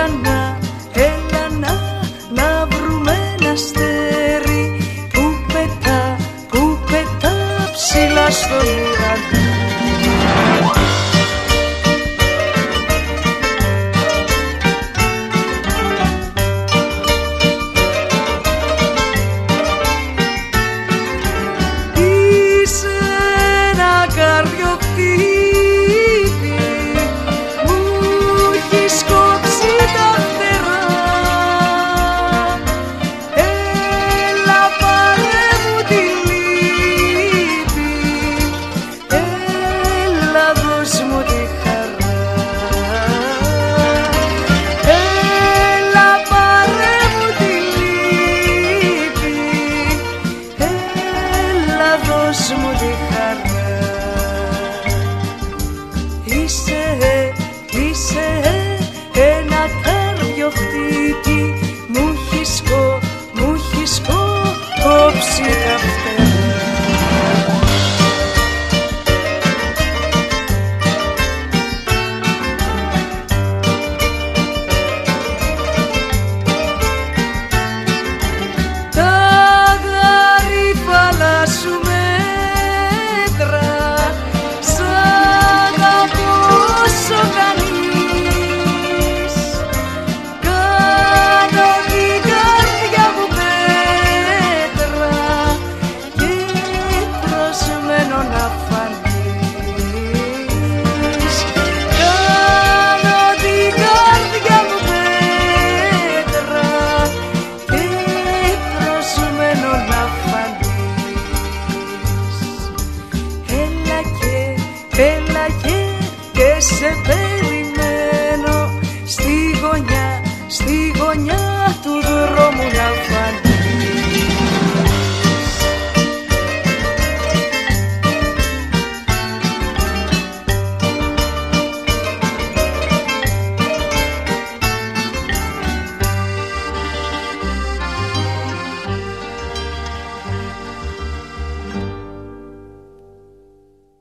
να βρούμε ένα αστέρι που πετά ψηλά στον ουρανό. Είσαι ένα καρδιοχτύπη, μου έχεις κόψει τα φτερά. Τα γαρίφαλα σου μέτρα, σ' αγαπώ όσο κανείς. Κάνω την καρδιά μου πέτρα και προσμένω να φανείς. Κάνω την καρδιά μου πέτρα και προσμένω να φανείς. Έλα και σε περιμένω στη γωνιά του δρόμου να